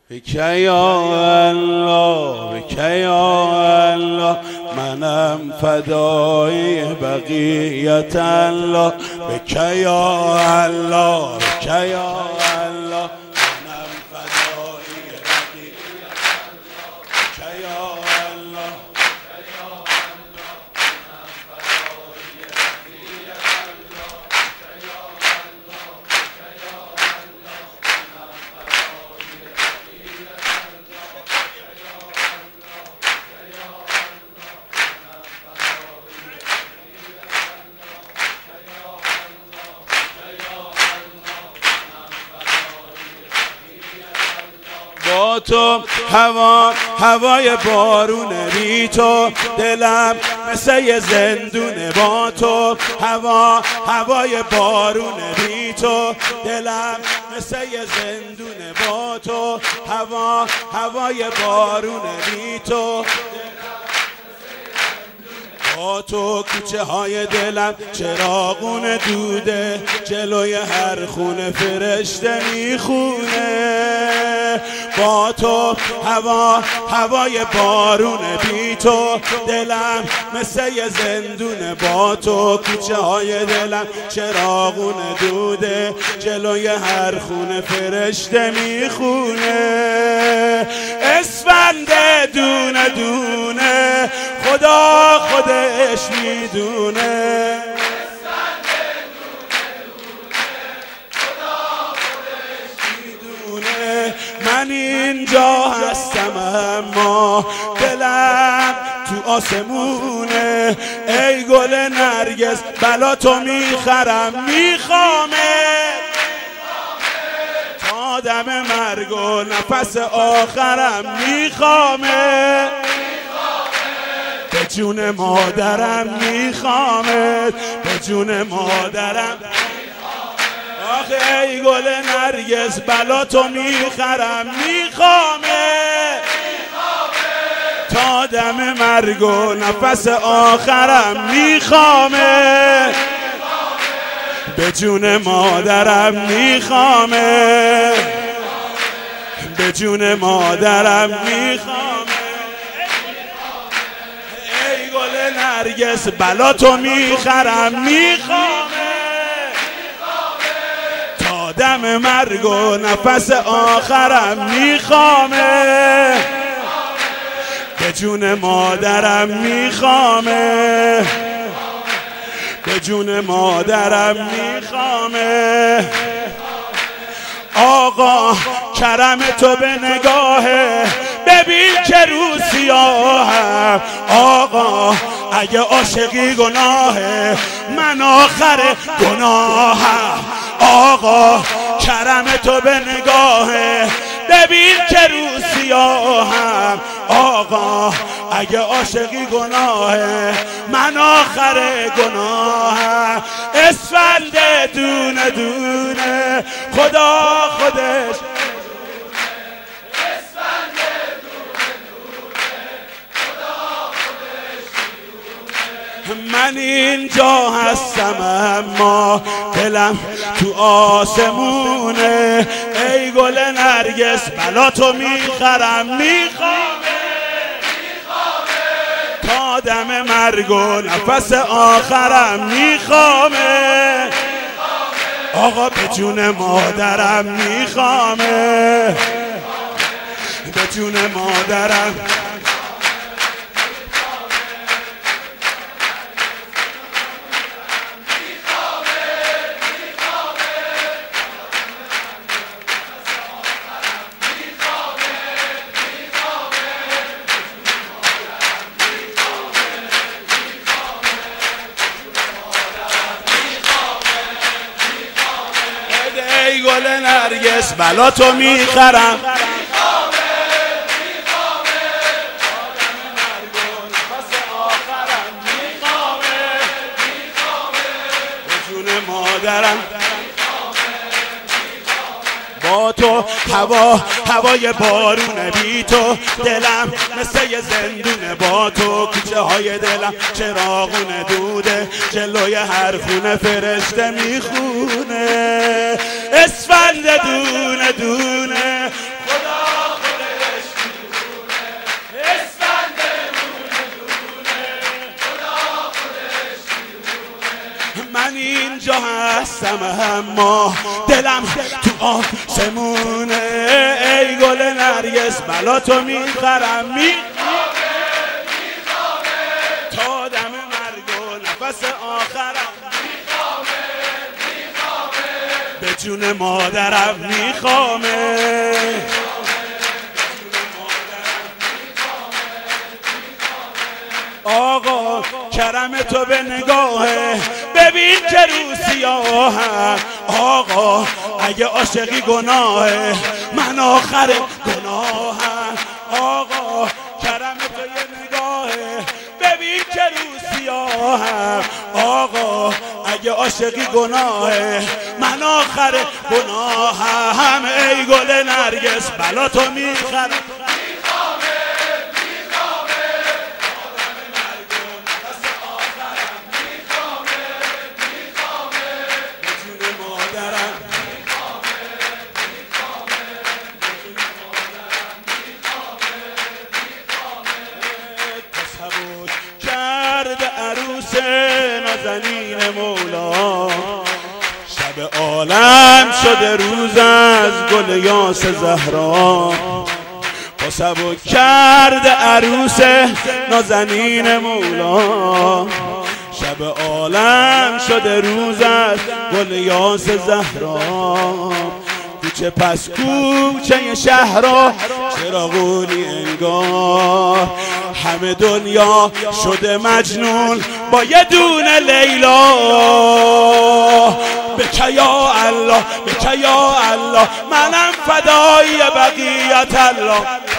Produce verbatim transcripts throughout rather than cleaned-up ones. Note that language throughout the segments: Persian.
بک یا الله بک یا الله منم فدای بقیت الله بک یا الله بک یا الله منم فدای بقیت الله بک یا الله با تو هوا هوای بارونه، بی تو دلم مثل یه زندونه. با تو هوا هوای بارونه، بی تو دلم مثل یه زندونه. با تو هوا هوای بارونه، بی تو با تو کوچه های دلم چراغون دوده، جلوی هر خونه فرشته میخونه. با تو هوا هوای بارونه، بی تو دلم مثل یه زندونه. با تو کوچه های دلم چراغون دوده، جلوی هر خونه فرشته میخونه. اسفند دونه دونه خدا خودش میدونه. من اینجا هستم اما دلم تو آسمونه. ای گل نرگس بلا تو میخرم میخوامه تا دم مرگ و نفس آخرم میخوامه. به جون مادرم میخوامه به جون مادرم. آخه ای گل نرگس بلا تو میخرم میخوامه تا دم مرگ و نفس آخرم میخوامه. به جون مادرم میخوامه به جون مادرم میخوامه. ای گل نرگس بلا تو میخرم میخوامه دم مرگ و نفس آخرم میخوامه. به جون مادرم میخوامه به جون مادرم میخوامه. آقا کرم تو به نگاهه، ببین که رو سیاهم. آقا اگه عاشقی گناهه، من آخر گناهم. آقا کرم تو به نگاهه، ببین که رو سیاهم. آقا اگه عاشقی گناهه، من آخر گناهم. اسفند دونه دونه خدا خودش من اینجا هستم اما دلم تو آسمونه. ای گل نرگس بلا تو میخرم میخوامه تا دم مرگ و نفس آخرم میخوامه. آقا به جون مادرم میخوامه به جون مادرم. ای گل نرگس بلا تو میخرم به جون مادرم. با تو هوا هوای بارونه، بی تو دلم مثل یه زندونه. با تو کوچه های دلم چراغونه دوده، جلوی هر خونه فرشته میخونه. اسفند دونه دونه خدا مستم اما دلم تو آسمونه. ای گل نرگس بلا تو میخرم می تا دم مرگ و نفس آخرم به جون مادرم میخوامه. آقا کرم تو به نگاهه ببین که رو سیاهم. آقا اگه عاشقی گناهه من آخر گناهم. آقا کرم تو یه نگاهه ببین که رو سیاهم. آقا اگه عاشقی گناهه من آخر گناهم. ای گل نرگس بلا تو میخرم نازنین مولا. شب عالم شده روز از گل یاس زهرا. با سبک کرده عروس نازنین مولا. شب عالم شده روز از گل یاس زهرا. کوچه پس کوچه شهرها چراغونی انگار. همه دنیا شده مجنون با یه دونه لیلا. بکه یا الله بکه یا الله منم فدای بقیت الله.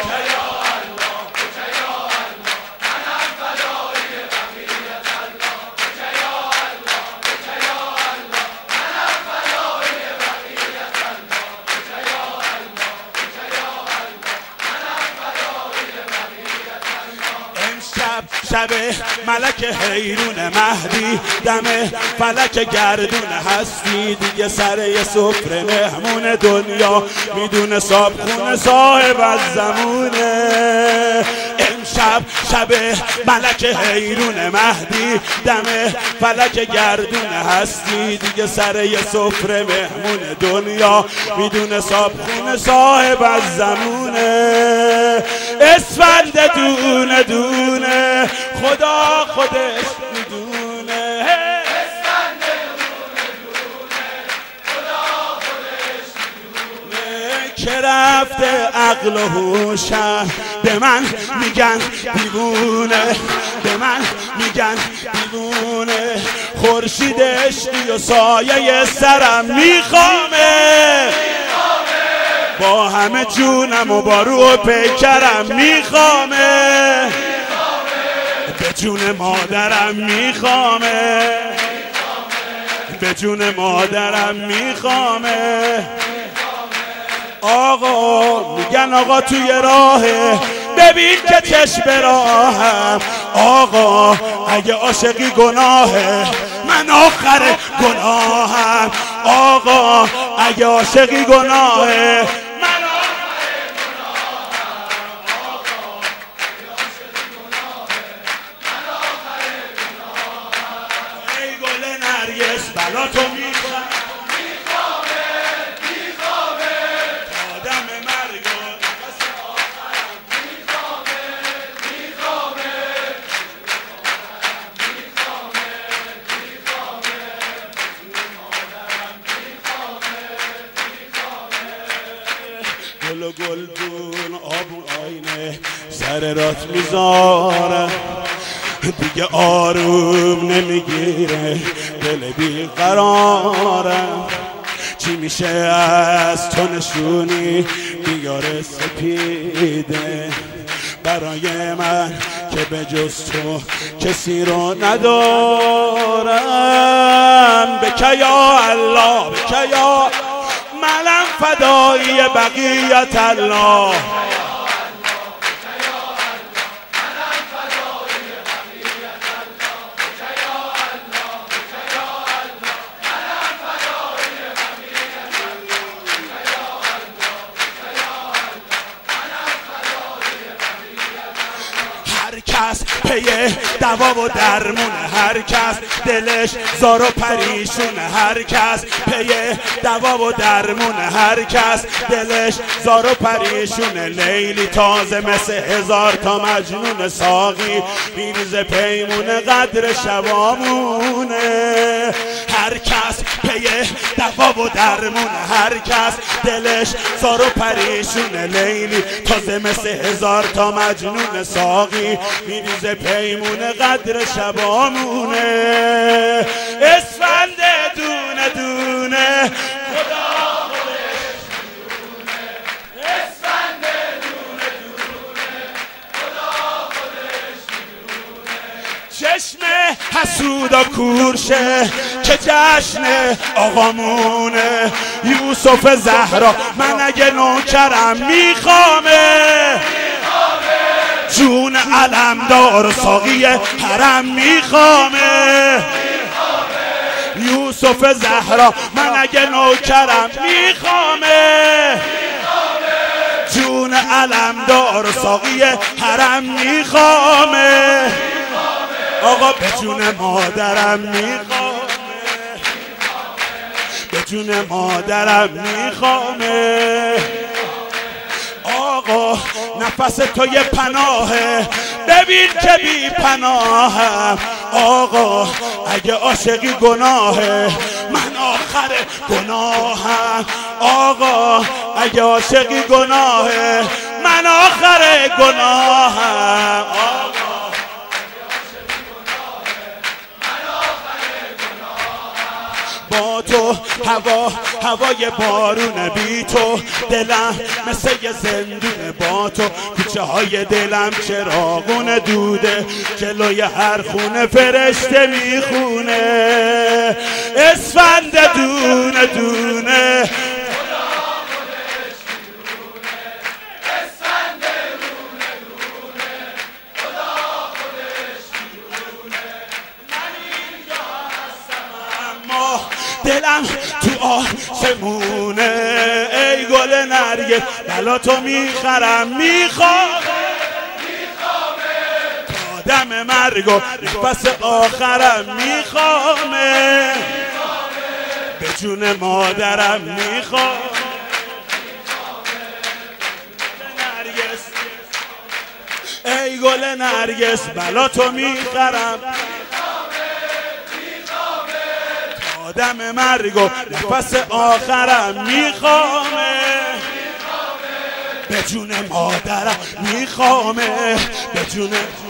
شب ملک حیرون مهدی دم فلک گردون هستی. دیگه سر یه سفره مهمون دنیا میدونه صابخونه صاحب از زمونه. امشب شب ملک حیرون مهدی دم فلک گردون هستی. دیگه سر یه سفره مهمون دنیا میدونه صابخونه صاحب از زمونه. اسفند دونه دونه خدا خودش میدونه. اسفند دونه دونه خدا خودش میدونه. که رفته عقل و هوشم به من میگن دیوونه. به من میگن دیوونه. خورشید عشقی و سایه سرم میخوامه. با همه جونم و با رو و پیکرم میخوامه. به جون مادرم میخوامه. به جون مادرم میخوامه. آقا میگن آقا توی راهه ببین که چشم راهم. آقا اگه عاشقی گناهه من آخر گناهم. آقا اگه عاشقی گناهه بلا تو میخوام میخوامه میخوامه تا دم مرگ و نفس آخرم. میخوامه میخوامه میخوامه میخوامه مادرم میخوامه میخوامه. گل و گلدون آبون آینه سر رات میذارم. دیگه آروم نمیگیره دل بیقرارم. چی میشه از تو نشونی بیار سپیده برای من که به جز تو کسی رو ندارم. بکه یا الله بکه یا منم فدای بقیت الله. کس پی دوا و درمون، هر کس دلش زار و پریشون، هر کس پی دوا و درمون، هر کس دلش زار و پریشون. لیلی تازه مثل هزار تا مجنون، ساقی میریزه پیمون قدر شبامونه. هر کس پی دوا و درمون، هر کس دلش زار و پریشونه. لیلی تازه مثل هزار تا مجنون، ساقی میریزه پیمون قدر شبامونه. اسفند دونه دونه خدا خودش میدونه، اسفند دونه دونه خدا خودش میدونه. چشم حسودا کورشه که جشن آقامونه. یوسف زهرا من اگه نوکرم میخوامه، جون علمدار ساقی حرم میخوامه. یوسف زهرا من اگه نوکرم میخوامه، جون علمدار ساقی حرم میخوامه. آقا به جون مادرم میخوامه، به جون مادرم میخوامه. آقا نفس تو یه پناهه، ببین که بی پناهم. آقا اگه عاشقی گناهه، من آخر گناهم. آقا اگه عاشقی گناهه، من آخر گناهم. آقا با تو هوا هوای بارون، بی تو دلم مثل یه زندونه. با تو کوچه های دلم چراغون دوده، جلوی هر خونه فرشته میخونه. اسفند دونه دونه دلم تو آسمونه. ای گل نرگس بلا تو میخرم میخوام، تا دم مرگ و نفس آخرم میخوامه. به جون مادرم میخوام. ای گل نرگس بلا تو میخرم، آدم مرگ و نفس آخرم میخوامه. به جون مادرم میخوامه، به جون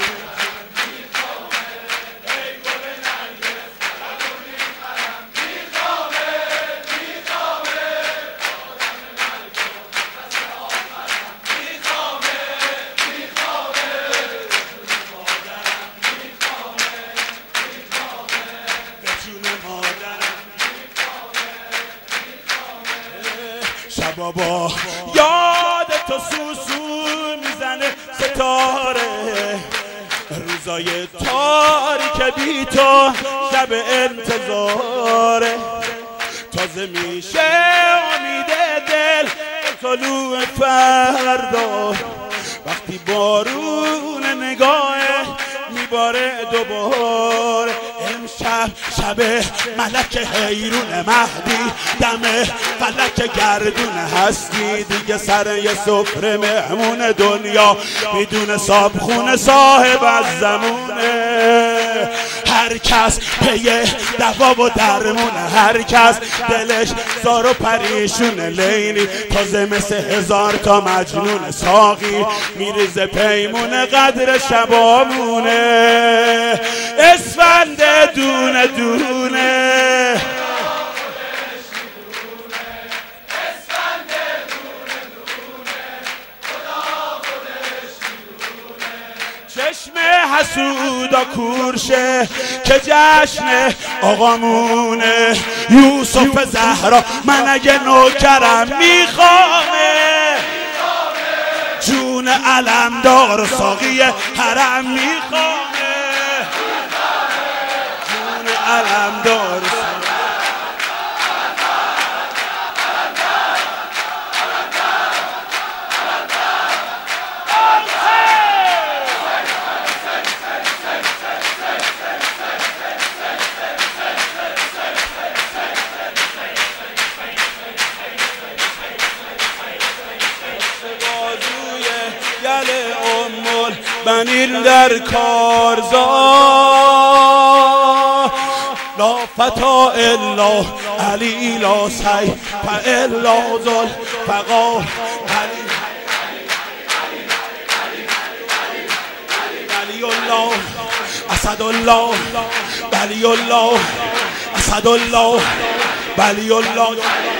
بابا یاد تو سوسو میزنه ستاره، روزای تاریک بی تو شب انتظاره. تازه میشه امید دل طلوع فردا، وقتی بارون نگاه میباره دوباره. امشب شب ملک حیرون مهدی، دم فلک گردون هستی. دیگه سر یه سفره مهمون دنیا میدونه صابخونه صاحب از زمونه. هر کس پی دوا و درمونه، هر کس دلش زار و پریشونه. لیلی تازه مثل هزار تا مجنون، ساقی میریزه پیمون قدر شبامونه. اسفند دونه دونه چشم حسودا کورشه که جشن آقامونه. یوسف زهرا من اگه نوکرم میخوامه، جون علمدار ساقی حرم میخوامه. جون علمدار من این در کارزار لا فتا الا علی لا سی فالا زل فقا علی الله اسد الله ولی الله اسد الله ولی الله